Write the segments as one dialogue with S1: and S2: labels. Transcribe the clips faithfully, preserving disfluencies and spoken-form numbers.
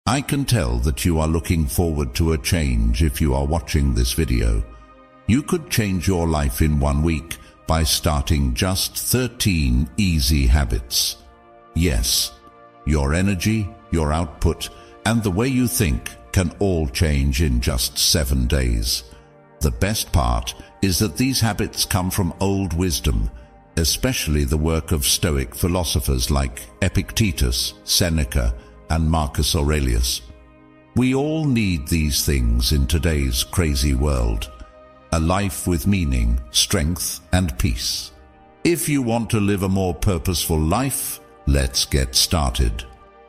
S1: I can tell that you are looking forward to a change if you are watching this video. You could change your life in one week by starting just thirteen easy habits. Yes, your energy, your output, and the way you think can all change in just seven days. The best part is that these habits come from old wisdom, especially the work of Stoic philosophers like Epictetus, Seneca, and Marcus Aurelius. We all need these things in today's crazy world. A life with meaning, strength, and peace. If you want to live a more purposeful life, let's get started.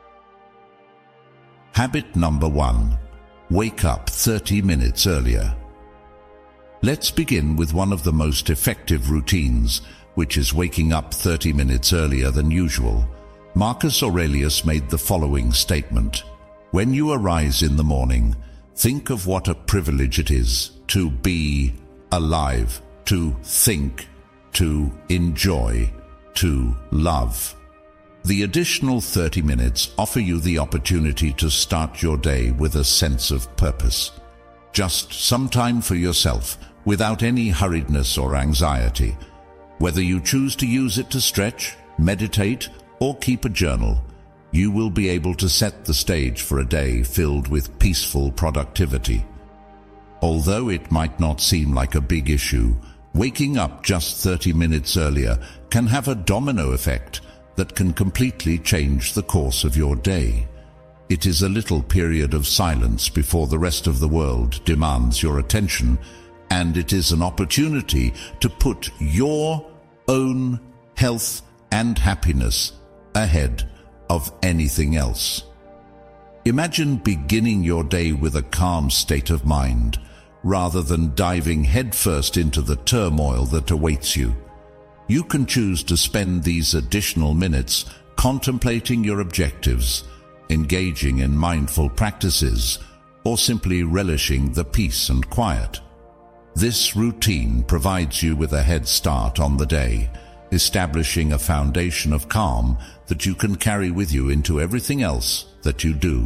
S1: Habit number one. Wake up thirty minutes earlier. Let's begin with one of the most effective routines, which is waking up thirty minutes earlier than usual. Marcus Aurelius made the following statement: "When you arise in the morning, think of what a privilege it is to be alive, to think, to enjoy, to love." The additional thirty minutes offer you the opportunity to start your day with a sense of purpose. Just some time for yourself, without any hurriedness or anxiety. Whether you choose to use it to stretch, meditate, or keep a journal, you will be able to set the stage for a day filled with peaceful productivity. Although it might not seem like a big issue, waking up just thirty minutes earlier can have a domino effect that can completely change the course of your day. It is a little period of silence before the rest of the world demands your attention, and it is an opportunity to put your own health and happiness ahead of anything else. Imagine beginning your day with a calm state of mind, rather than diving headfirst into the turmoil that awaits you. You can choose to spend these additional minutes contemplating your objectives, engaging in mindful practices, or simply relishing the peace and quiet. This routine provides you with a head start on the day, establishing a foundation of calm that you can carry with you into everything else that you do.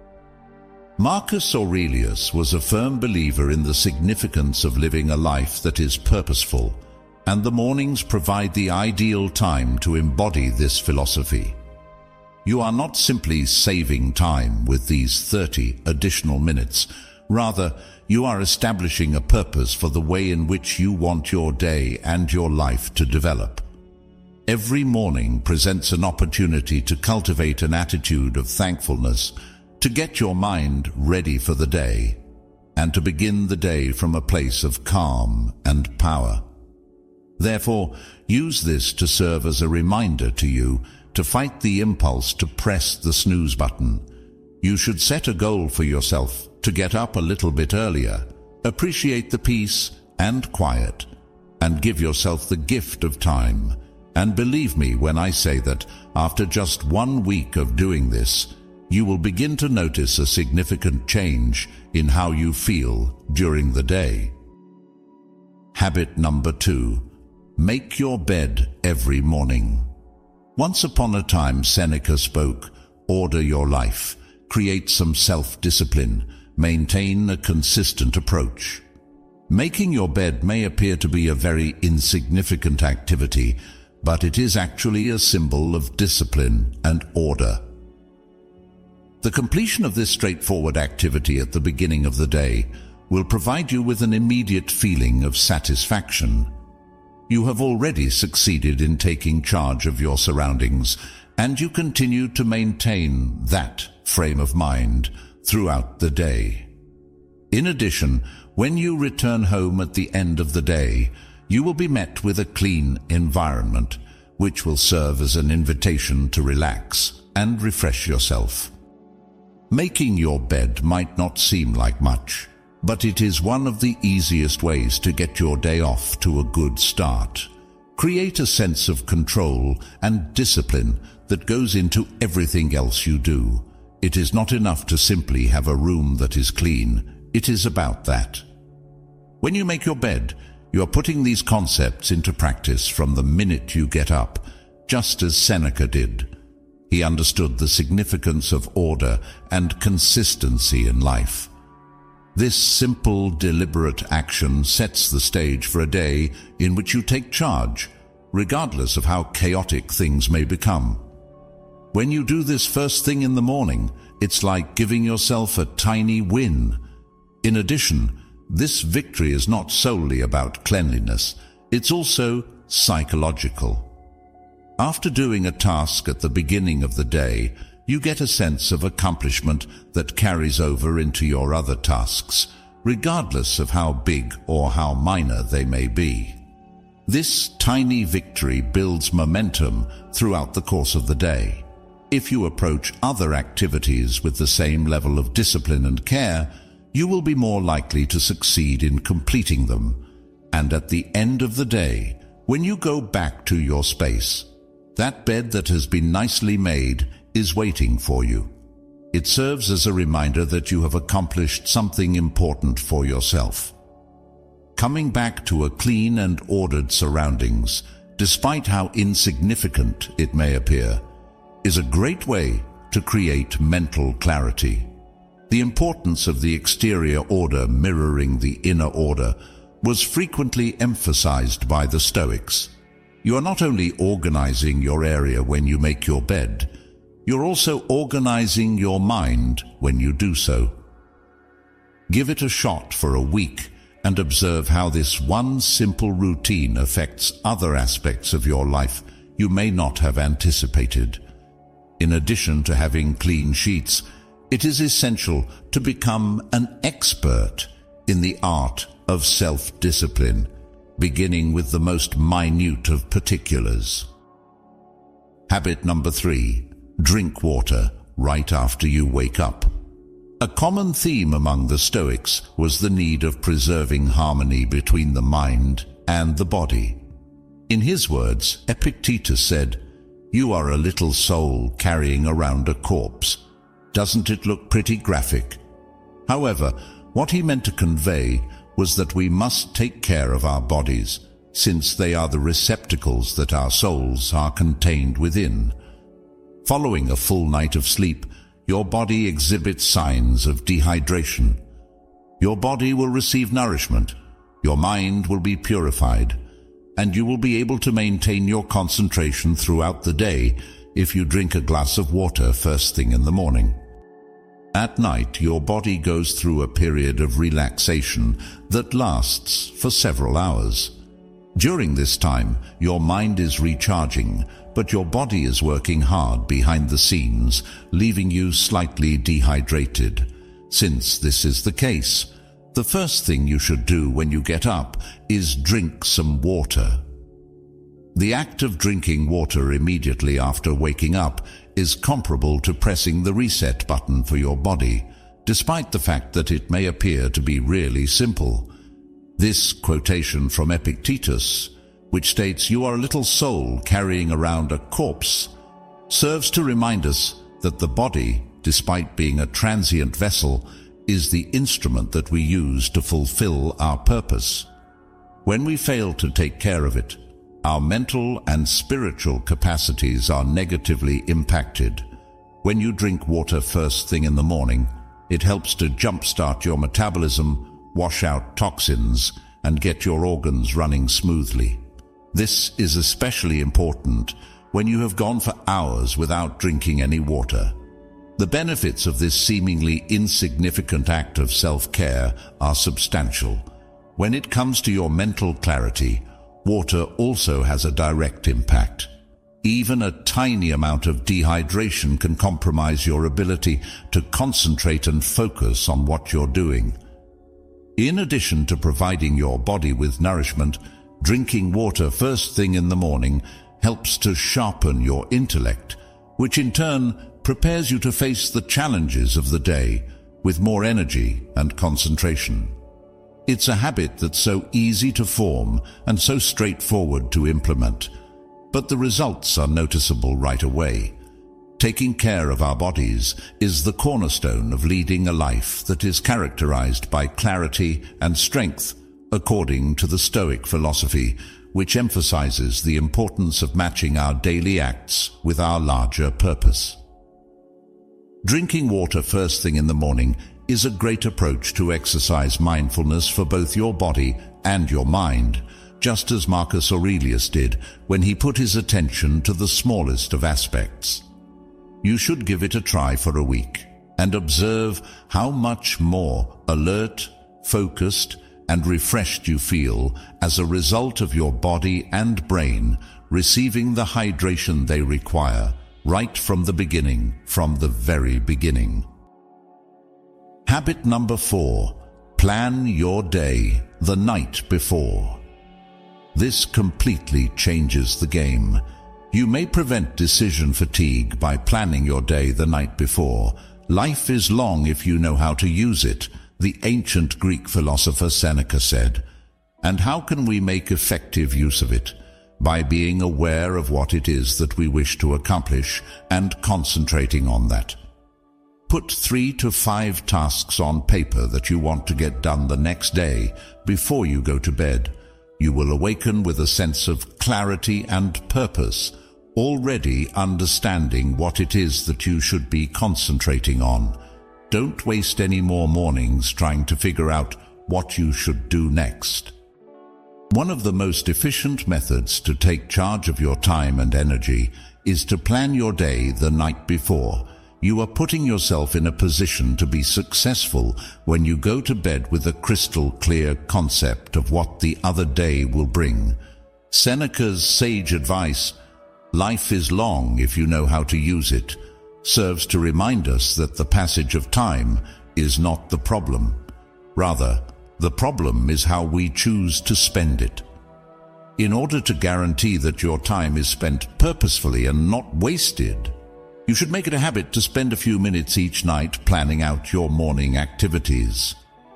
S1: Marcus Aurelius was a firm believer in the significance of living a life that is purposeful, and the mornings provide the ideal time to embody this philosophy. You are not simply saving time with these thirty additional minutes. Rather, you are establishing a purpose for the way in which you want your day and your life to develop. Every morning presents an opportunity to cultivate an attitude of thankfulness, to get your mind ready for the day, and to begin the day from a place of calm and power. Therefore, use this to serve as a reminder to you to fight the impulse to press the snooze button. You should set a goal for yourself to get up a little bit earlier, appreciate the peace and quiet, and give yourself the gift of time. And believe me when I say that after just one week of doing this, you will begin to notice a significant change in how you feel during the day. Habit number two. Make your bed every morning. Once upon a time, Seneca spoke, "Order your life, create some self-discipline, maintain a consistent approach." Making your bed may appear to be a very insignificant activity, but it is actually a symbol of discipline and order. The completion of this straightforward activity at the beginning of the day will provide you with an immediate feeling of satisfaction. You have already succeeded in taking charge of your surroundings, and you continue to maintain that frame of mind throughout the day. In addition, when you return home at the end of the day, you will be met with a clean environment, which will serve as an invitation to relax and refresh yourself. Making your bed might not seem like much, but it is one of the easiest ways to get your day off to a good start. Create a sense of control and discipline that goes into everything else you do. It is not enough to simply have a room that is clean. It is about that. When you make your bed, you are putting these concepts into practice from the minute you get up, just as Seneca did. He understood the significance of order and consistency in life. This simple, deliberate action sets the stage for a day in which you take charge, regardless of how chaotic things may become. When you do this first thing in the morning, it's like giving yourself a tiny win. In addition, this victory is not solely about cleanliness, it's also psychological. After doing a task at the beginning of the day, you get a sense of accomplishment that carries over into your other tasks, regardless of how big or how minor they may be. This tiny victory builds momentum throughout the course of the day. If you approach other activities with the same level of discipline and care, you will be more likely to succeed in completing them. And at the end of the day, when you go back to your space, that bed that has been nicely made is waiting for you. It serves as a reminder that you have accomplished something important for yourself. Coming back to a clean and ordered surroundings, despite how insignificant it may appear, is a great way to create mental clarity. The importance of the exterior order mirroring the inner order was frequently emphasized by the Stoics. You are not only organizing your area when you make your bed, you're also organizing your mind when you do so. Give it a shot for a week and observe how this one simple routine affects other aspects of your life you may not have anticipated. In addition to having clean sheets, it is essential to become an expert in the art of self-discipline, beginning with the most minute of particulars. Habit number three, drink water right after you wake up. A common theme among the Stoics was the need of preserving harmony between the mind and the body. In his words, Epictetus said, "You are a little soul carrying around a corpse. Doesn't it look pretty graphic?" However, what he meant to convey was that we must take care of our bodies, since they are the receptacles that our souls are contained within. Following a full night of sleep, your body exhibits signs of dehydration. Your body will receive nourishment, your mind will be purified, and you will be able to maintain your concentration throughout the day if you drink a glass of water first thing in the morning. At night, your body goes through a period of relaxation that lasts for several hours. During this time, your mind is recharging, but your body is working hard behind the scenes, leaving you slightly dehydrated. Since this is the case, the first thing you should do when you get up is drink some water. The act of drinking water immediately after waking up is comparable to pressing the reset button for your body, despite the fact that it may appear to be really simple. This quotation from Epictetus, which states, "You are a little soul carrying around a corpse," serves to remind us that the body, despite being a transient vessel, is the instrument that we use to fulfill our purpose. When we fail to take care of it, our mental and spiritual capacities are negatively impacted. When you drink water first thing in the morning, it helps to jumpstart your metabolism, wash out toxins, and get your organs running smoothly. This is especially important when you have gone for hours without drinking any water. The benefits of this seemingly insignificant act of self-care are substantial. When it comes to your mental clarity, water also has a direct impact. Even a tiny amount of dehydration can compromise your ability to concentrate and focus on what you're doing. In addition to providing your body with nourishment, drinking water first thing in the morning helps to sharpen your intellect, which in turn prepares you to face the challenges of the day with more energy and concentration. It's a habit that's so easy to form and so straightforward to implement, but the results are noticeable right away. Taking care of our bodies is the cornerstone of leading a life that is characterized by clarity and strength, according to the Stoic philosophy, which emphasizes the importance of matching our daily acts with our larger purpose. Drinking water first thing in the morning is a great approach to exercise mindfulness for both your body and your mind, just as Marcus Aurelius did when he put his attention to the smallest of aspects. You should give it a try for a week and observe how much more alert, focused, and refreshed you feel as a result of your body and brain receiving the hydration they require right from the beginning, from the very beginning. Habit number four, plan your day the night before. This completely changes the game. You may prevent decision fatigue by planning your day the night before. Life is long if you know how to use it, the ancient Greek philosopher Seneca said. And how can we make effective use of it? By being aware of what it is that we wish to accomplish and concentrating on that. Put three to five tasks on paper that you want to get done the next day before you go to bed. You will awaken with a sense of clarity and purpose, already understanding what it is that you should be concentrating on. Don't waste any more mornings trying to figure out what you should do next. One of the most efficient methods to take charge of your time and energy is to plan your day the night before. You are putting yourself in a position to be successful when you go to bed with a crystal clear concept of what the other day will bring. Seneca's sage advice, "Life is long if you know how to use it," serves to remind us that the passage of time is not the problem. Rather, the problem is how we choose to spend it. In order to guarantee that your time is spent purposefully and not wasted, you should make it a habit to spend a few minutes each night planning out your morning activities.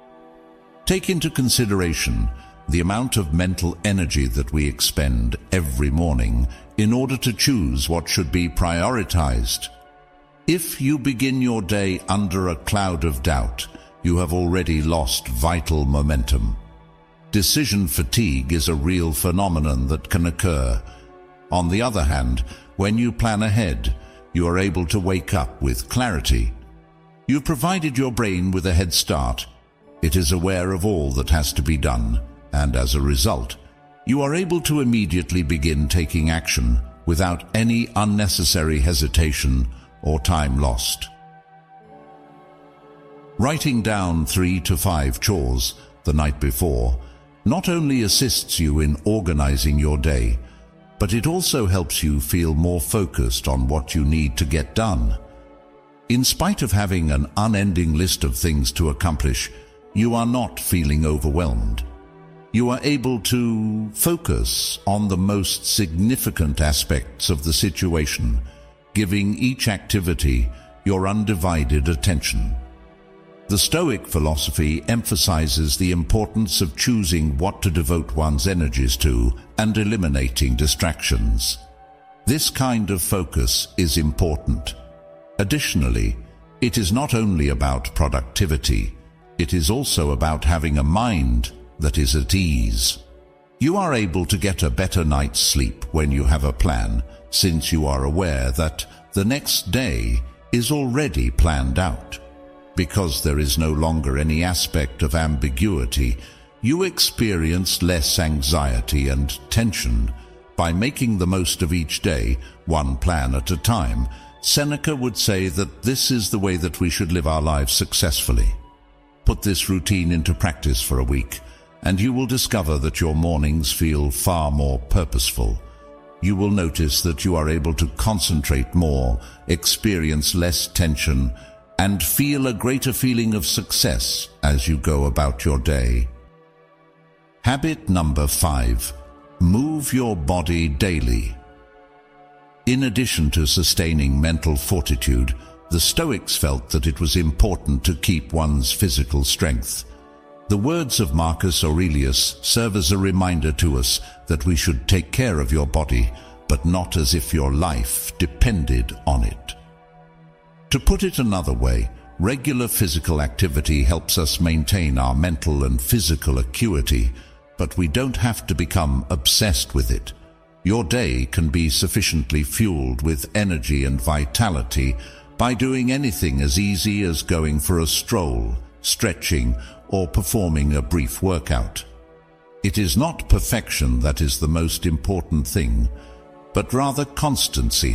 S1: Take into consideration the amount of mental energy that we expend every morning in order to choose what should be prioritized. If you begin your day under a cloud of doubt, you have already lost vital momentum. Decision fatigue is a real phenomenon that can occur. On the other hand, when you plan ahead, you are able to wake up with clarity. You've provided your brain with a head start. It is aware of all that has to be done, and as a result, you are able to immediately begin taking action without any unnecessary hesitation or time lost. Writing down three to five chores the night before not only assists you in organizing your day, but it also helps you feel more focused on what you need to get done. In spite of having an unending list of things to accomplish, you are not feeling overwhelmed. You are able to focus on the most significant aspects of the situation, giving each activity your undivided attention. The Stoic philosophy emphasizes the importance of choosing what to devote one's energies to and eliminating distractions. This kind of focus is important. Additionally, it is not only about productivity, it is also about having a mind that is at ease. You are able to get a better night's sleep when you have a plan, since you are aware that the next day is already planned out. Because there is no longer any aspect of ambiguity, you experience less anxiety and tension. By making the most of each day, one plan at a time, Seneca would say that this is the way that we should live our lives successfully. Put this routine into practice for a week, and you will discover that your mornings feel far more purposeful. You will notice that you are able to concentrate more, experience less tension, and feel a greater feeling of success as you go about your day. Habit number five, move your body daily. In addition to sustaining mental fortitude, the Stoics felt that it was important to keep one's physical strength. The words of Marcus Aurelius serve as a reminder to us that we should take care of your body, but not as if your life depended on it. To put it another way, regular physical activity helps us maintain our mental and physical acuity, But we don't have to become obsessed with it. Your day can be sufficiently fueled with energy and vitality by doing anything as easy as going for a stroll, stretching, or performing a brief workout. It is not perfection that is the most important thing, but rather constancy.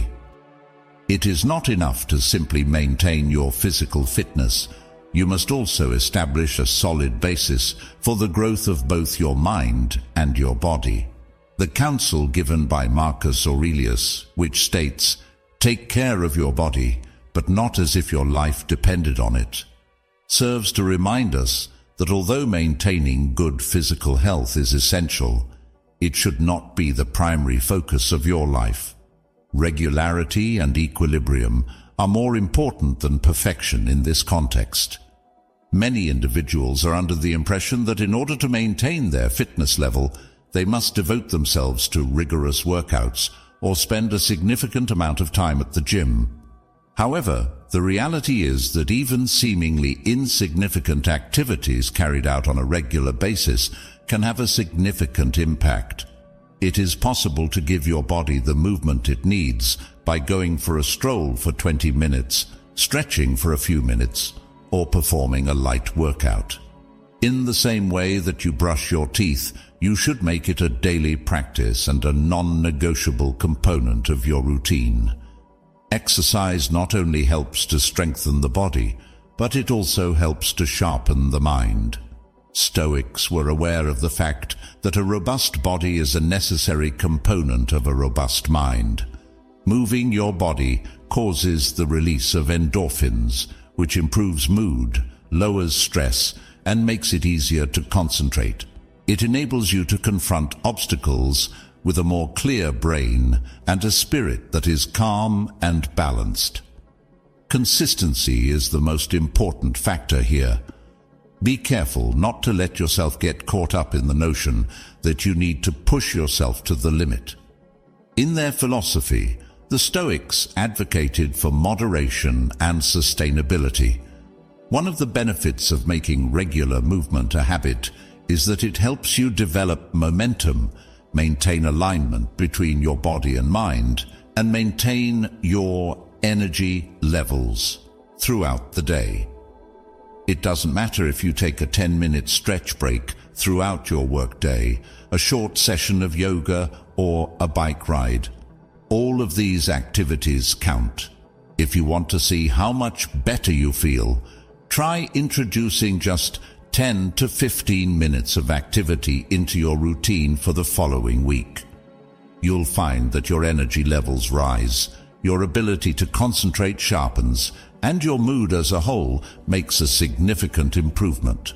S1: It is not enough to simply maintain your physical fitness. You must also establish a solid basis for the growth of both your mind and your body. The counsel given by Marcus Aurelius, which states, "Take care of your body, but not as if your life depended on it," serves to remind us that although maintaining good physical health is essential, it should not be the primary focus of your life. Regularity and equilibrium are more important than perfection in this context. Many individuals are under the impression that in order to maintain their fitness level, they must devote themselves to rigorous workouts or spend a significant amount of time at the gym. However, the reality is that even seemingly insignificant activities carried out on a regular basis can have a significant impact. It is possible to give your body the movement it needs by going for a stroll for twenty minutes, stretching for a few minutes, or performing a light workout. In the same way that you brush your teeth, you should make it a daily practice and a non-negotiable component of your routine. Exercise not only helps to strengthen the body, but it also helps to sharpen the mind. Stoics were aware of the fact that a robust body is a necessary component of a robust mind. Moving your body causes the release of endorphins, which improves mood, lowers stress, and makes it easier to concentrate. It enables you to confront obstacles with a more clear brain and a spirit that is calm and balanced. Consistency is the most important factor here. Be careful not to let yourself get caught up in the notion that you need to push yourself to the limit. In their philosophy, the Stoics advocated for moderation and sustainability. One of the benefits of making regular movement a habit is that it helps you develop momentum, maintain alignment between your body and mind, and maintain your energy levels throughout the day. It doesn't matter if you take a ten-minute stretch break throughout your workday, a short session of yoga, or a bike ride. All of these activities count. If you want to see how much better you feel, try introducing just ten to fifteen minutes of activity into your routine for the following week. You'll find that your energy levels rise, your ability to concentrate sharpens, and your mood as a whole makes a significant improvement.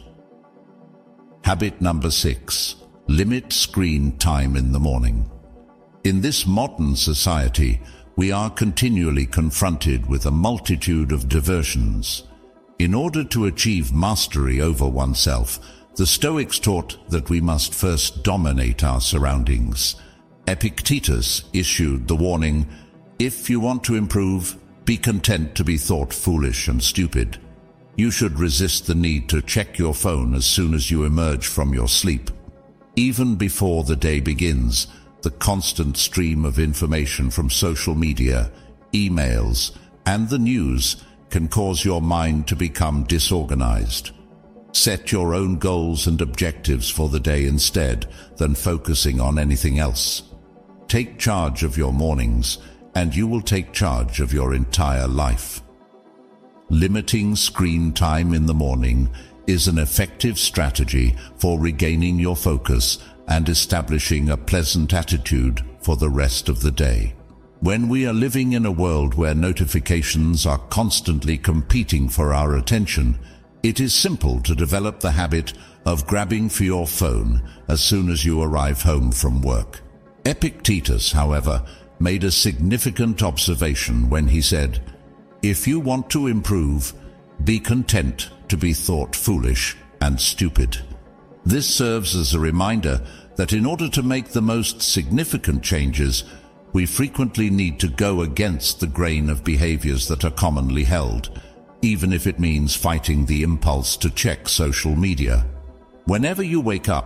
S1: Habit number six. Limit screen time in the morning. In this modern society, we are continually confronted with a multitude of diversions. In order to achieve mastery over oneself, the Stoics taught that we must first dominate our surroundings. Epictetus issued the warning, "If you want to improve, be content to be thought foolish and stupid." You should resist the need to check your phone as soon as you emerge from your sleep. Even before the day begins, the constant stream of information from social media, emails, and the news can cause your mind to become disorganized. Set your own goals and objectives for the day instead than focusing on anything else. Take charge of your mornings, and you will take charge of your entire life. Limiting screen time in the morning is an effective strategy for regaining your focus and establishing a pleasant attitude for the rest of the day. When we are living in a world where notifications are constantly competing for our attention, it is simple to develop the habit of grabbing for your phone as soon as you arrive home from work. Epictetus, however, made a significant observation when he said, "If you want to improve, be content to be thought foolish and stupid." This serves as a reminder that in order to make the most significant changes, we frequently need to go against the grain of behaviors that are commonly held, even if it means fighting the impulse to check social media. Whenever you wake up,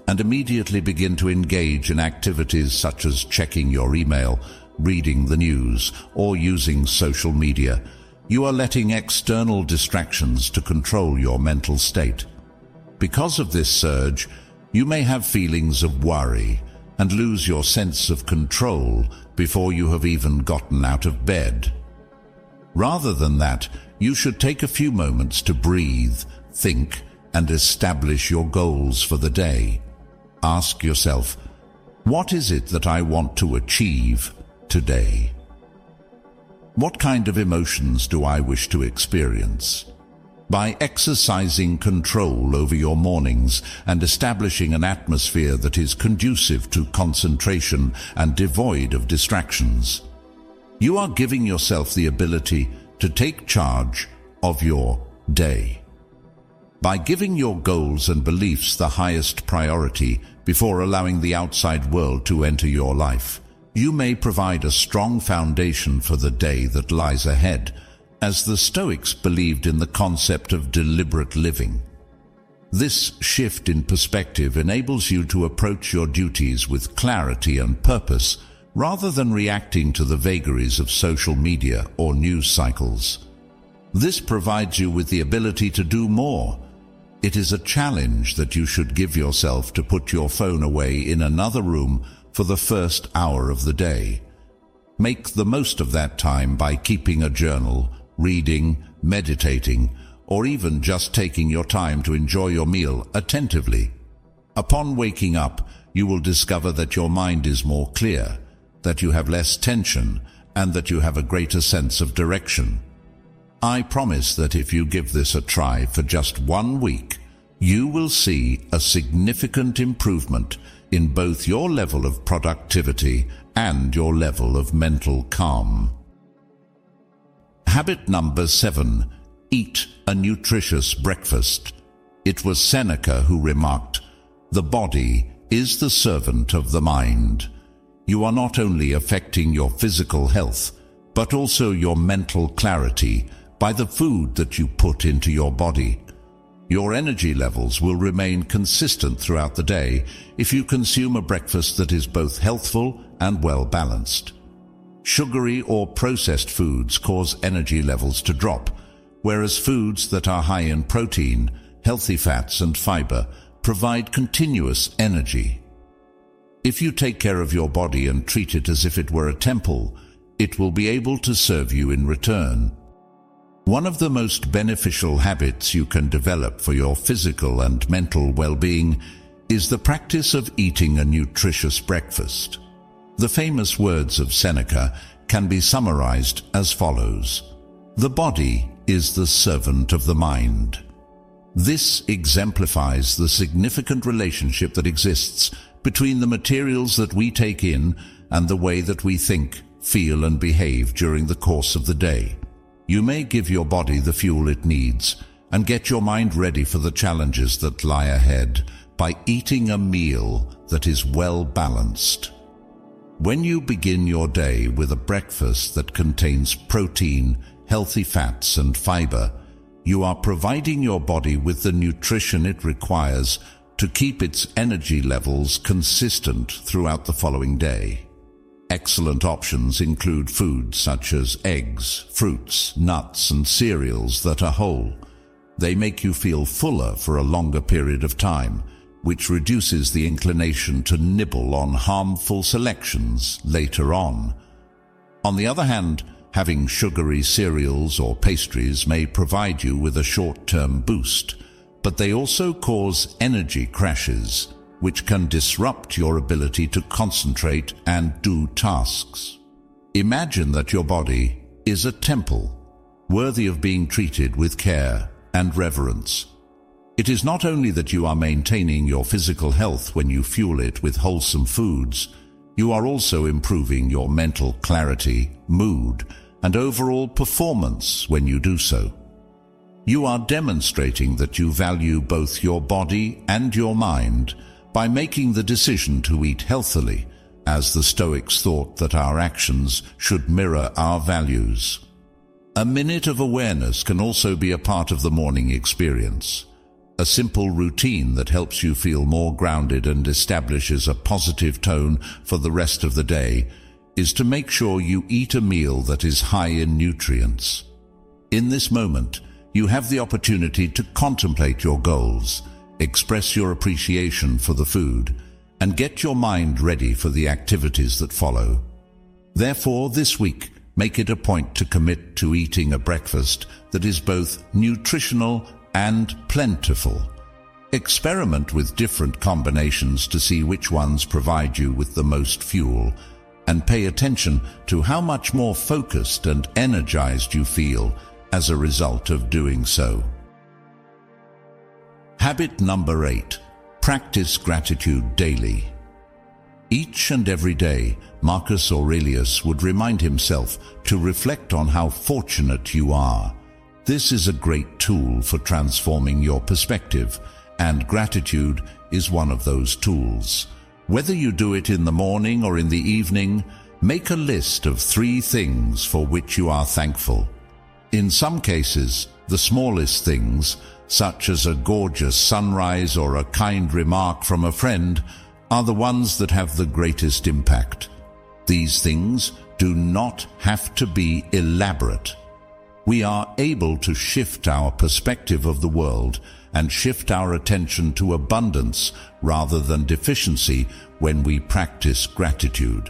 S1: and immediately begin to engage in activities such as checking your email, reading the news, or using social media, you are letting external distractions to control your mental state. Because of this surge, you may have feelings of worry and lose your sense of control before you have even gotten out of bed. Rather than that, you should take a few moments to breathe, think, and establish your goals for the day. Ask yourself, what is it that I want to achieve today? What kind of emotions do I wish to experience? By exercising control over your mornings and establishing an atmosphere that is conducive to concentration and devoid of distractions, you are giving yourself the ability to take charge of your day. By giving your goals and beliefs the highest priority before allowing the outside world to enter your life, you may provide a strong foundation for the day that lies ahead, as the Stoics believed in the concept of deliberate living. This shift in perspective enables you to approach your duties with clarity and purpose, rather than reacting to the vagaries of social media or news cycles. This provides you with the ability to do more. It is a challenge that you should give yourself to put your phone away in another room for the first hour of the day. Make the most of that time by keeping a journal, reading, meditating, or even just taking your time to enjoy your meal attentively. Upon waking up, you will discover that your mind is more clear, that you have less tension, and that you have a greater sense of direction. I promise that if you give this a try for just one week, you will see a significant improvement in both your level of productivity and your level of mental calm. Habit number seven. Eat a nutritious breakfast. It was Seneca who remarked, "The body is the servant of the mind." You are not only affecting your physical health, but also your mental clarity by the food that you put into your body. Your energy levels will remain consistent throughout the day if you consume a breakfast that is both healthful and well-balanced. Sugary or processed foods cause energy levels to drop, whereas foods that are high in protein, healthy fats, and fiber provide continuous energy. If you take care of your body and treat it as if it were a temple, it will be able to serve you in return. One of the most beneficial habits you can develop for your physical and mental well-being is the practice of eating a nutritious breakfast. The famous words of Seneca can be summarized as follows: "The body is the servant of the mind." This exemplifies the significant relationship that exists between the materials that we take in and the way that we think, feel, and behave during the course of the day. You may give your body the fuel it needs and get your mind ready for the challenges that lie ahead by eating a meal that is well balanced. When you begin your day with a breakfast that contains protein, healthy fats, and fiber, you are providing your body with the nutrition it requires to keep its energy levels consistent throughout the following day. Excellent options include foods such as eggs, fruits, nuts, and cereals that are whole. They make you feel fuller for a longer period of time, which reduces the inclination to nibble on harmful selections later on. On the other hand, having sugary cereals or pastries may provide you with a short-term boost, but they also cause energy crashes, which can disrupt your ability to concentrate and do tasks. Imagine that your body is a temple, worthy of being treated with care and reverence. It is not only that you are maintaining your physical health when you fuel it with wholesome foods, you are also improving your mental clarity, mood, and overall performance when you do so. You are demonstrating that you value both your body and your mind by making the decision to eat healthily, as the Stoics thought that our actions should mirror our values. A minute of awareness can also be a part of the morning experience. A simple routine that helps you feel more grounded and establishes a positive tone for the rest of the day is to make sure you eat a meal that is high in nutrients. In this moment, you have the opportunity to contemplate your goals, express your appreciation for the food, and get your mind ready for the activities that follow. Therefore, this week, make it a point to commit to eating a breakfast that is both nutritional and plentiful. Experiment with different combinations to see which ones provide you with the most fuel, and pay attention to how much more focused and energized you feel as a result of doing so. Habit number eight. Practice gratitude daily. Each and every day, Marcus Aurelius would remind himself to reflect on how fortunate you are. This is a great tool for transforming your perspective, and gratitude is one of those tools. Whether you do it in the morning or in the evening, make a list of three things for which you are thankful. In some cases, the smallest things, such as a gorgeous sunrise or a kind remark from a friend, are the ones that have the greatest impact. These things do not have to be elaborate. We are able to shift our perspective of the world and shift our attention to abundance rather than deficiency when we practice gratitude.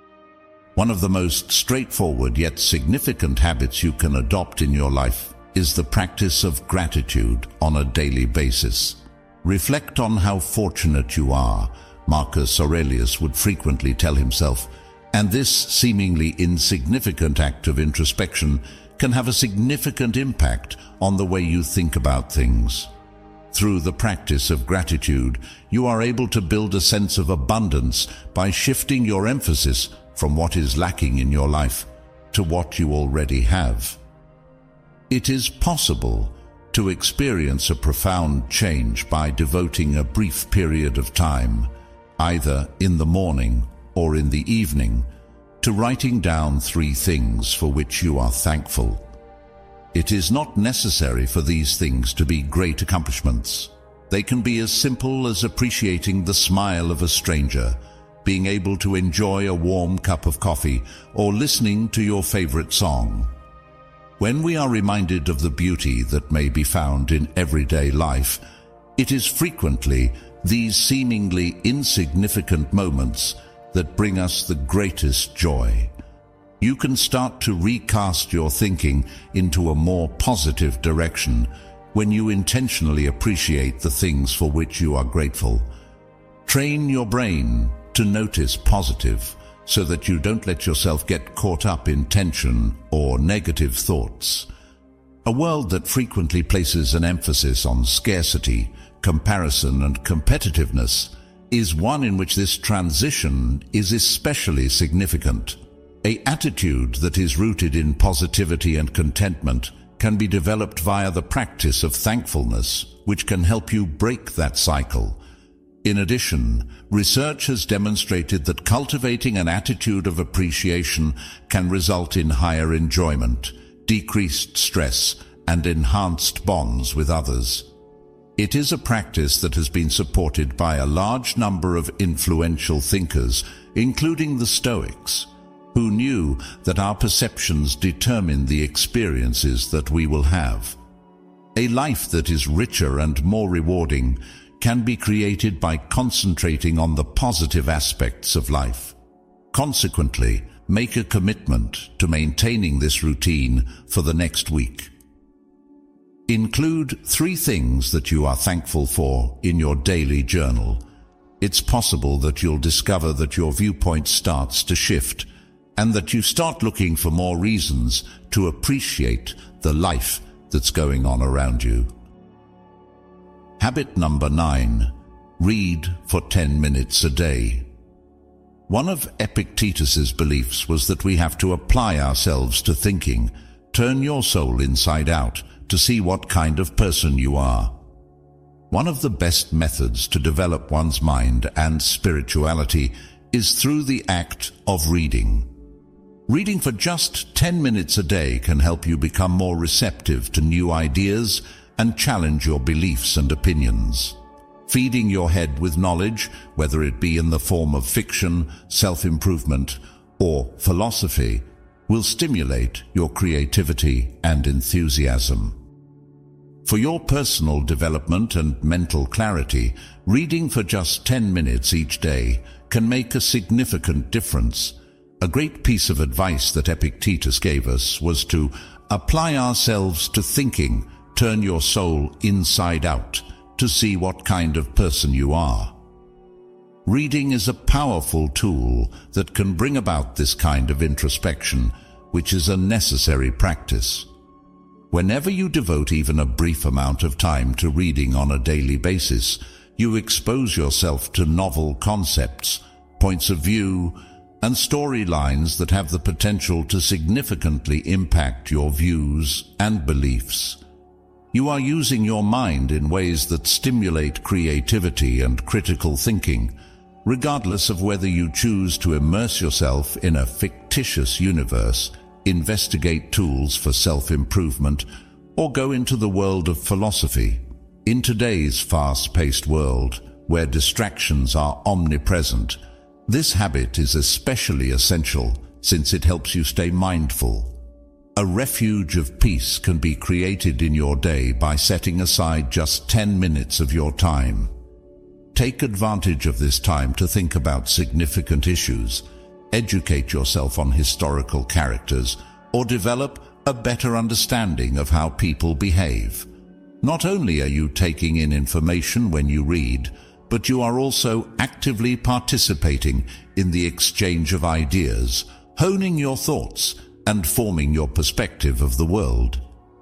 S1: One of the most straightforward yet significant habits you can adopt in your life is the practice of gratitude on a daily basis. Reflect on how fortunate you are, Marcus Aurelius would frequently tell himself, and this seemingly insignificant act of introspection can have a significant impact on the way you think about things. Through the practice of gratitude, you are able to build a sense of abundance by shifting your emphasis from what is lacking in your life to what you already have. It is possible to experience a profound change by devoting a brief period of time, either in the morning or in the evening, to writing down three things for which you are thankful. It is not necessary for these things to be great accomplishments. They can be as simple as appreciating the smile of a stranger, being able to enjoy a warm cup of coffee, or listening to your favorite song. When we are reminded of the beauty that may be found in everyday life, it is frequently these seemingly insignificant moments that bring us the greatest joy. You can start to recast your thinking into a more positive direction when you intentionally appreciate the things for which you are grateful. Train your brain to notice positive so that you don't let yourself get caught up in tension or negative thoughts. A world that frequently places an emphasis on scarcity, comparison, and competitiveness is one in which this transition is especially significant. An attitude that is rooted in positivity and contentment can be developed via the practice of thankfulness, which can help you break that cycle. In addition, research has demonstrated that cultivating an attitude of appreciation can result in higher enjoyment, decreased stress, and enhanced bonds with others. It is a practice that has been supported by a large number of influential thinkers, including the Stoics, who knew that our perceptions determine the experiences that we will have. A life that is richer and more rewarding can be created by concentrating on the positive aspects of life. Consequently, make a commitment to maintaining this routine for the next week. Include three things that you are thankful for in your daily journal. It's possible that you'll discover that your viewpoint starts to shift and that you start looking for more reasons to appreciate the life that's going on around you. Habit number nine. Read for ten minutes a day. One of Epictetus's beliefs was that we have to apply ourselves to thinking. Turn your soul inside out to see what kind of person you are. One of the best methods to develop one's mind and spirituality is through the act of reading. Reading for just ten minutes a day can help you become more receptive to new ideas and challenge your beliefs and opinions. Feeding your head with knowledge, whether it be in the form of fiction, self-improvement, or philosophy, will stimulate your creativity and enthusiasm. For your personal development and mental clarity, reading for just ten minutes each day can make a significant difference. A great piece of advice that Epictetus gave us was to apply ourselves to thinking, turn your soul inside out, to see what kind of person you are. Reading is a powerful tool that can bring about this kind of introspection, which is a necessary practice. Whenever you devote even a brief amount of time to reading on a daily basis, you expose yourself to novel concepts, points of view, and storylines that have the potential to significantly impact your views and beliefs. You are using your mind in ways that stimulate creativity and critical thinking, regardless of whether you choose to immerse yourself in a fictitious universe, investigate tools for self-improvement, or go into the world of philosophy. In today's fast-paced world, where distractions are omnipresent, this habit is especially essential since it helps you stay mindful. A refuge of peace can be created in your day by setting aside just ten minutes of your time. Take advantage of this time to think about significant issues, educate yourself on historical characters, or develop a better understanding of how people behave. Not only are you taking in information when you read, but you are also actively participating in the exchange of ideas, honing your thoughts, and forming your perspective of the world.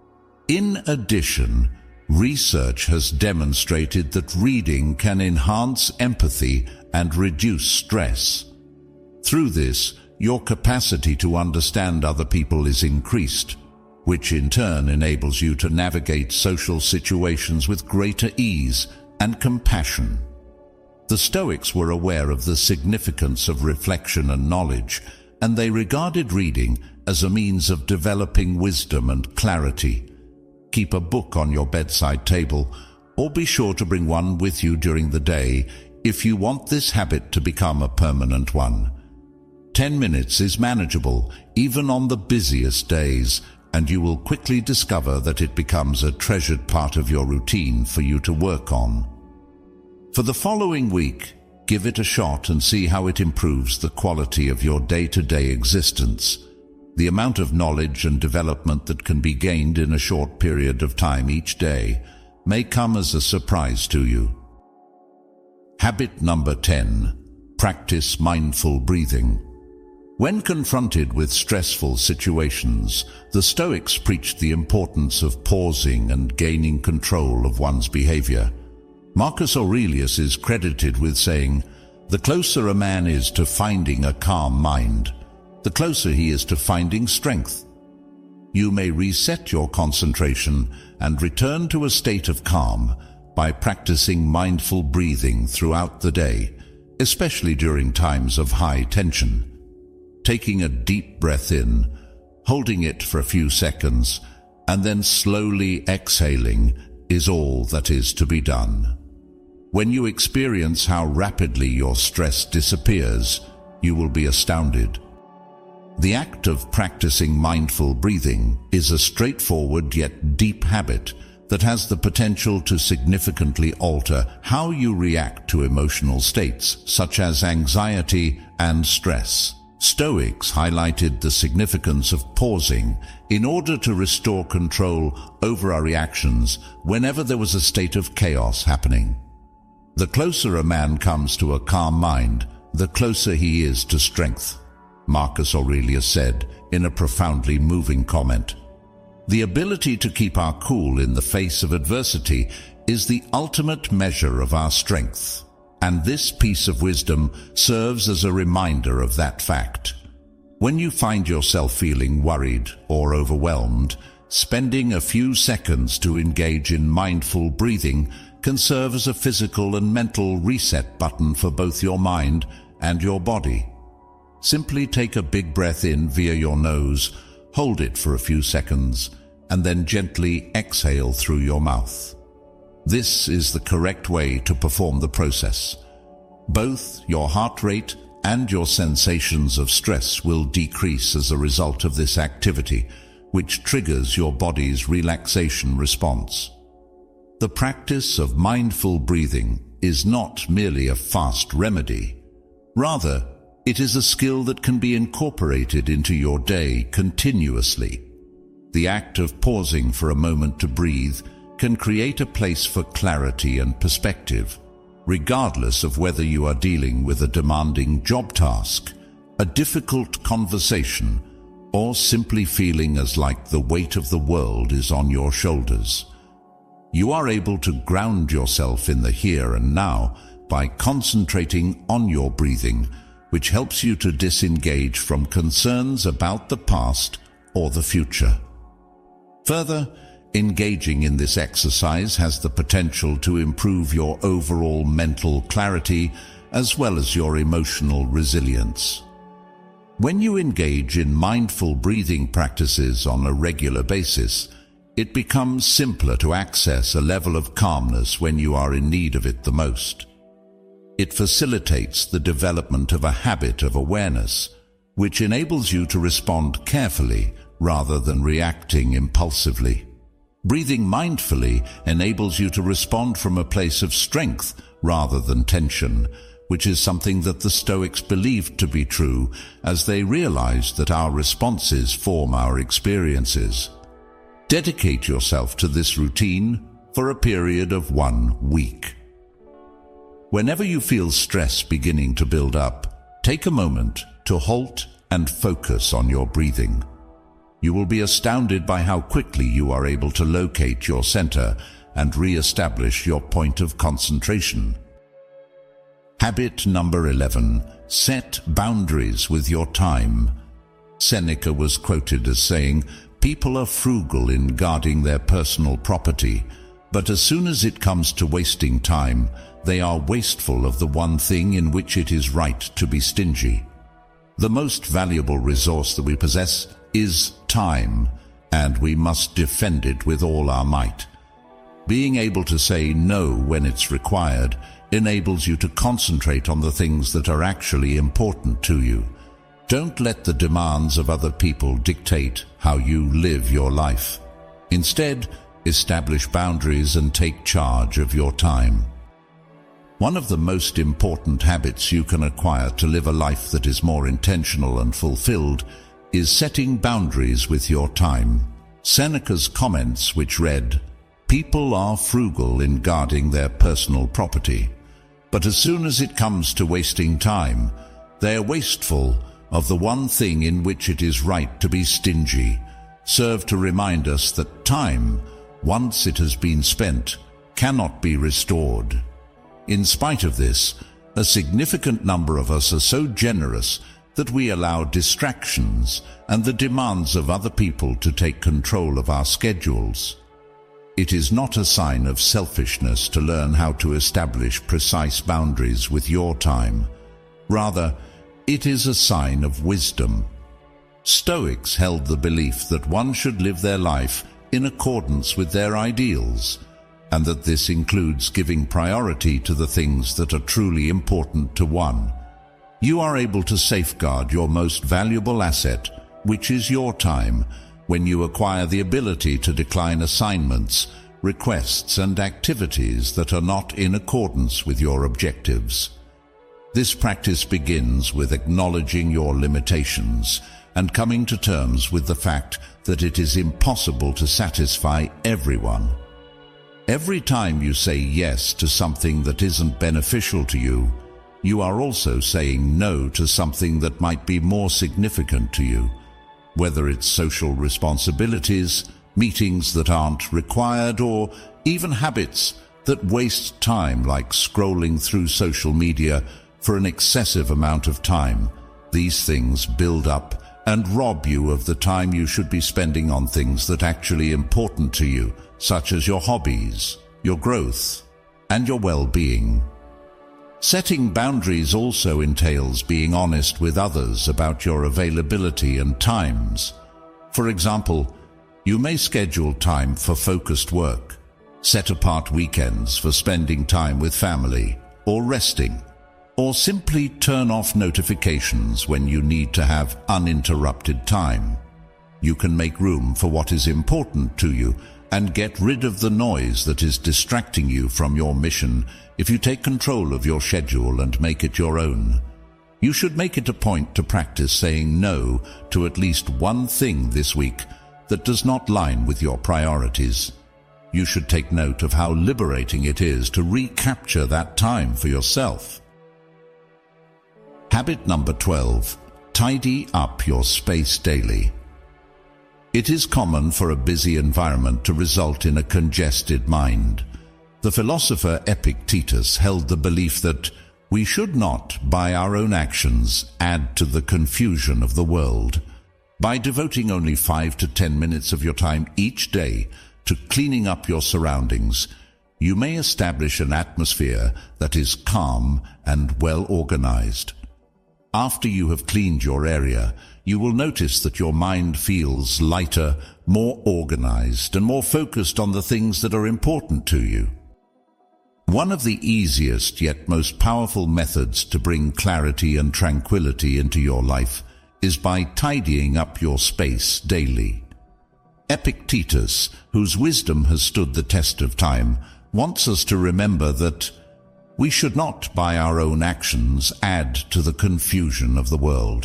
S1: In addition, research has demonstrated that reading can enhance empathy and reduce stress. Through this, your capacity to understand other people is increased, which in turn enables you to navigate social situations with greater ease and compassion. The Stoics were aware of the significance of reflection and knowledge, and they regarded reading as a means of developing wisdom and clarity. Keep a book on your bedside table, or be sure to bring one with you during the day if you want this habit to become a permanent one. Ten minutes is manageable, even on the busiest days, and you will quickly discover that it becomes a treasured part of your routine for you to work on. For the following week, give it a shot and see how it improves the quality of your day-to-day existence. The amount of knowledge and development that can be gained in a short period of time each day may come as a surprise to you. Habit number ten. Practice mindful breathing. When confronted with stressful situations, the Stoics preached the importance of pausing and gaining control of one's behavior. Marcus Aurelius is credited with saying, "The closer a man is to finding a calm mind, the closer he is to finding strength." You may reset your concentration and return to a state of calm by practicing mindful breathing throughout the day, especially during times of high tension. Taking a deep breath in, holding it for a few seconds, and then slowly exhaling is all that is to be done. When you experience how rapidly your stress disappears, you will be astounded. The act of practicing mindful breathing is a straightforward yet deep habit that has the potential to significantly alter how you react to emotional states such as anxiety and stress. Stoics highlighted the significance of pausing in order to restore control over our reactions whenever there was a state of chaos happening. The closer a man comes to a calm mind, the closer he is to strength, Marcus Aurelius said in a profoundly moving comment. The ability to keep our cool in the face of adversity is the ultimate measure of our strength, and this piece of wisdom serves as a reminder of that fact. When you find yourself feeling worried or overwhelmed, spending a few seconds to engage in mindful breathing can serve as a physical and mental reset button for both your mind and your body. Simply take a big breath in via your nose, hold it for a few seconds, and then gently exhale through your mouth. This is the correct way to perform the process. Both your heart rate and your sensations of stress will decrease as a result of this activity, which triggers your body's relaxation response. The practice of mindful breathing is not merely a fast remedy. Rather, it is a skill that can be incorporated into your day continuously. The act of pausing for a moment to breathe can create a place for clarity and perspective, regardless of whether you are dealing with a demanding job task, a difficult conversation, or simply feeling as like the weight of the world is on your shoulders. You are able to ground yourself in the here and now by concentrating on your breathing, which helps you to disengage from concerns about the past or the future. Further, engaging in this exercise has the potential to improve your overall mental clarity as well as your emotional resilience. When you engage in mindful breathing practices on a regular basis, it becomes simpler to access a level of calmness when you are in need of it the most. It facilitates the development of a habit of awareness, which enables you to respond carefully rather than reacting impulsively. Breathing mindfully enables you to respond from a place of strength rather than tension, which is something that the Stoics believed to be true, as they realized that our responses form our experiences. Dedicate yourself to this routine for a period of one week. Whenever you feel stress beginning to build up, take a moment to halt and focus on your breathing. You will be astounded by how quickly you are able to locate your center and re-establish your point of concentration. Habit number eleven. Set boundaries with your time. Seneca was quoted as saying, "People are frugal in guarding their personal property, but as soon as it comes to wasting time, they are wasteful of the one thing in which it is right to be stingy." The most valuable resource that we possess is time, and we must defend it with all our might. Being able to say no when it's required enables you to concentrate on the things that are actually important to you. Don't let the demands of other people dictate how you live your life. Instead, establish boundaries and take charge of your time. One of the most important habits you can acquire to live a life that is more intentional and fulfilled is setting boundaries with your time. Seneca's comments, which read, "People are frugal in guarding their personal property, but as soon as it comes to wasting time, they are wasteful of the one thing in which it is right to be stingy," serve to remind us that time, once it has been spent, cannot be restored. In spite of this, a significant number of us are so generous that we allow distractions and the demands of other people to take control of our schedules. It is not a sign of selfishness to learn how to establish precise boundaries with your time. Rather, it is a sign of wisdom. Stoics held the belief that one should live their life in accordance with their ideals, and that this includes giving priority to the things that are truly important to one. You are able to safeguard your most valuable asset, which is your time, when you acquire the ability to decline assignments, requests, and activities that are not in accordance with your objectives. This practice begins with acknowledging your limitations and coming to terms with the fact that it is impossible to satisfy everyone. Every time you say yes to something that isn't beneficial to you, you are also saying no to something that might be more significant to you, whether it's social responsibilities, meetings that aren't required, or even habits that waste time, like scrolling through social media for an excessive amount of time. These things build up and rob you of the time you should be spending on things that are actually important to you, such as your hobbies, your growth, and your well-being. Setting boundaries also entails being honest with others about your availability and times. For example, You may schedule time for focused work, set apart weekends for spending time with family or resting, or simply turn off notifications when you need to have uninterrupted time. You can make room for what is important to you and get rid of the noise that is distracting you from your mission if you take control of your schedule and make it your own. You should make it a point to practice saying no to at least one thing this week that does not line with your priorities. You should take note of how liberating it is to recapture that time for yourself. Habit number twelve. Tidy up your space daily. It is common for a busy environment to result in a congested mind. The philosopher Epictetus held the belief that we should not, by our own actions, add to the confusion of the world. By devoting only five to ten minutes of your time each day to cleaning up your surroundings, you may establish an atmosphere that is calm and well organized. After you have cleaned your area, you will notice that your mind feels lighter, more organized, and more focused on the things that are important to you. One of the easiest yet most powerful methods to bring clarity and tranquility into your life is by tidying up your space daily. Epictetus, whose wisdom has stood the test of time, wants us to remember that we should not, by our own actions, add to the confusion of the world.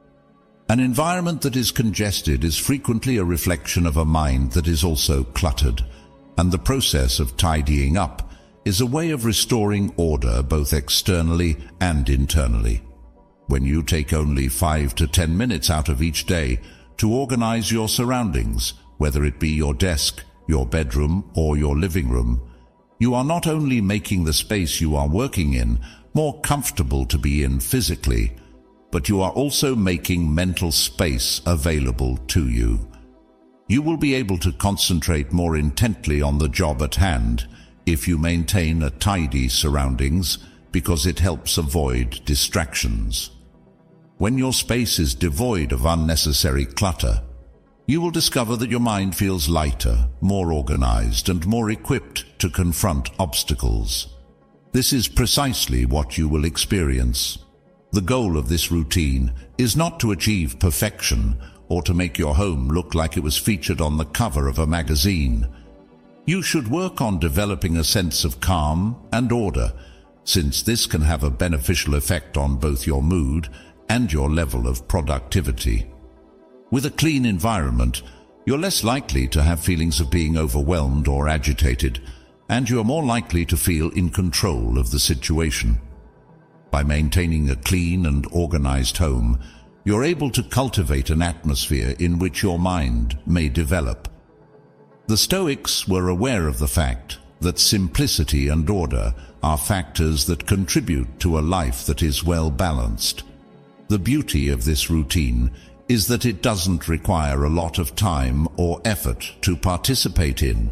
S1: An environment that is congested is frequently a reflection of a mind that is also cluttered, and the process of tidying up is a way of restoring order both externally and internally. When you take only five to ten minutes out of each day to organize your surroundings, whether it be your desk, your bedroom, or your living room, you are not only making the space you are working in more comfortable to be in physically, but you are also making mental space available to you. You will be able to concentrate more intently on the job at hand if you maintain a tidy surroundings, because it helps avoid distractions. When your space is devoid of unnecessary clutter, you will discover that your mind feels lighter, more organized, and more equipped to confront obstacles. This is precisely what you will experience. The goal of this routine is not to achieve perfection or to make your home look like it was featured on the cover of a magazine. You should work on developing a sense of calm and order, since this can have a beneficial effect on both your mood and your level of productivity. With a clean environment, you're less likely to have feelings of being overwhelmed or agitated, and you are more likely to feel in control of the situation. By maintaining a clean and organized home, you're able to cultivate an atmosphere in which your mind may develop. The Stoics were aware of the fact that simplicity and order are factors that contribute to a life that is well balanced. The beauty of this routine is that it doesn't require a lot of time or effort to participate in.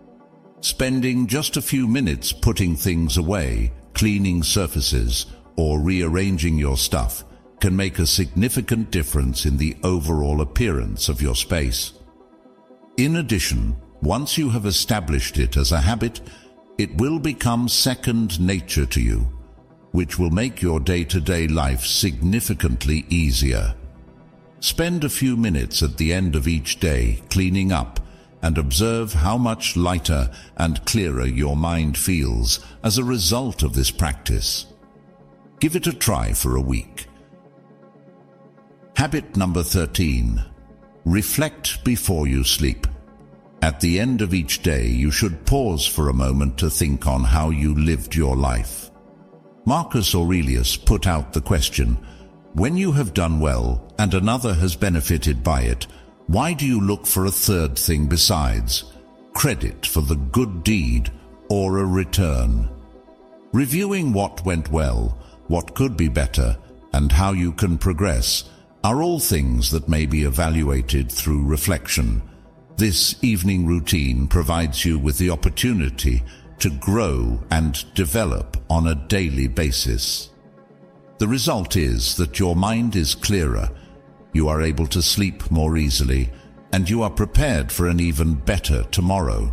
S1: Spending just a few minutes putting things away, cleaning surfaces, or rearranging your stuff can make a significant difference in the overall appearance of your space. In addition, once you have established it as a habit, it will become second nature to you, which will make your day-to-day life significantly easier. Spend a few minutes at the end of each day cleaning up and observe how much lighter and clearer your mind feels as a result of this practice. Give it a try for a week. Habit number thirteen. Reflect before you sleep. At the end of each day, you should pause for a moment to think on how you lived your life. Marcus Aurelius put out the question, when you have done well and another has benefited by it, why do you look for a third thing besides? Credit for the good deed or a return. Reviewing what went well, what could be better, and how you can progress are all things that may be evaluated through reflection. This evening routine provides you with the opportunity to grow and develop on a daily basis. The result is that your mind is clearer, you are able to sleep more easily, and you are prepared for an even better tomorrow.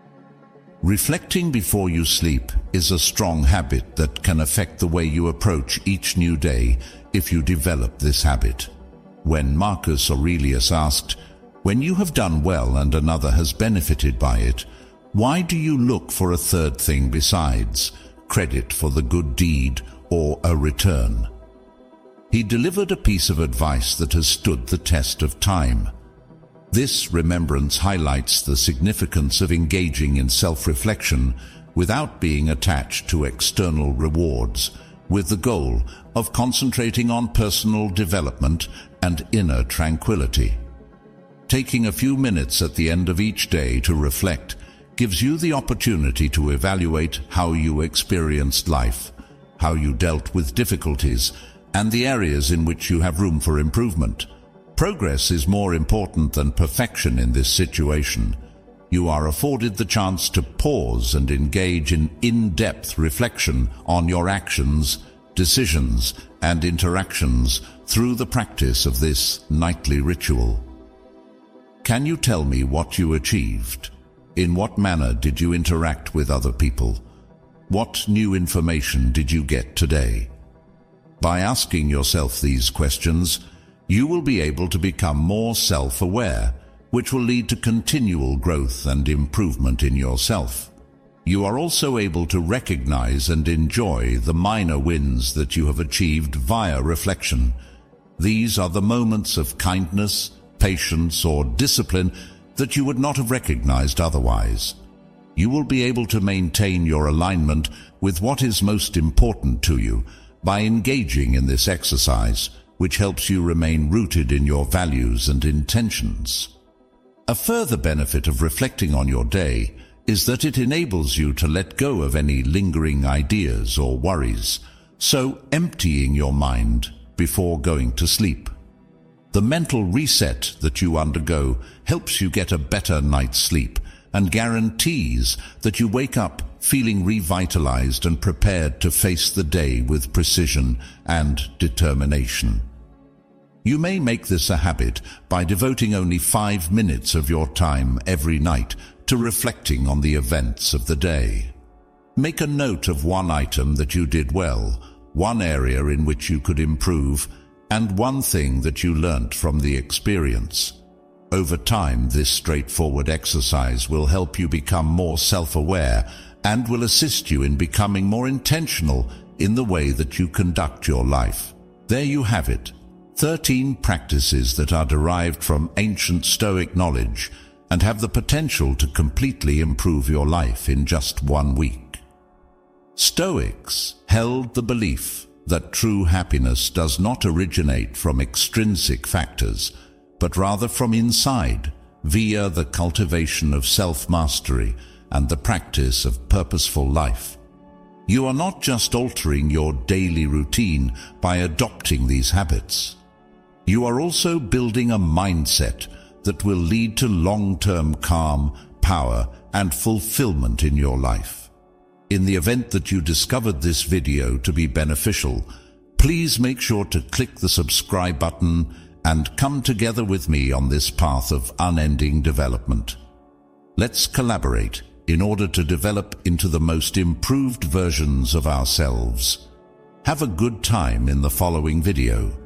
S1: Reflecting before you sleep is a strong habit that can affect the way you approach each new day if you develop this habit. When Marcus Aurelius asked, "When you have done well and another has benefited by it, why do you look for a third thing besides credit for the good deed or a return?" He delivered a piece of advice that has stood the test of time. This remembrance highlights the significance of engaging in self-reflection without being attached to external rewards, with the goal of concentrating on personal development and inner tranquility. Taking a few minutes at the end of each day to reflect gives you the opportunity to evaluate how you experienced life, how you dealt with difficulties, and the areas in which you have room for improvement. Progress is more important than perfection in this situation. You are afforded the chance to pause and engage in in-depth reflection on your actions, decisions, and interactions through the practice of this nightly ritual. Can you tell me what you achieved? In what manner did you interact with other people? What new information did you get today? By asking yourself these questions, you will be able to become more self-aware, which will lead to continual growth and improvement in yourself. You are also able to recognize and enjoy the minor wins that you have achieved via reflection. These are the moments of kindness, patience, or discipline that you would not have recognized otherwise. You will be able to maintain your alignment with what is most important to you by engaging in this exercise, which helps you remain rooted in your values and intentions. A further benefit of reflecting on your day is that it enables you to let go of any lingering ideas or worries, so emptying your mind before going to sleep. The mental reset that you undergo helps you get a better night's sleep and guarantees that you wake up feeling revitalized and prepared to face the day with precision and determination. You may make this a habit by devoting only five minutes of your time every night to reflecting on the events of the day. Make a note of one item that you did well, one area in which you could improve, and one thing that you learnt from the experience. Over time, this straightforward exercise will help you become more self-aware and will assist you in becoming more intentional in the way that you conduct your life. There you have it, thirteen practices that are derived from ancient Stoic knowledge and have the potential to completely improve your life in just one week. Stoics held the belief that true happiness does not originate from extrinsic factors, but rather from inside, via the cultivation of self-mastery and the practice of purposeful life. You are not just altering your daily routine by adopting these habits. You are also building a mindset that will lead to long-term calm, power, and fulfillment in your life. In the event that you discovered this video to be beneficial, please make sure to click the subscribe button and come together with me on this path of unending development. Let's collaborate in order to develop into the most improved versions of ourselves. Have a good time in the following video.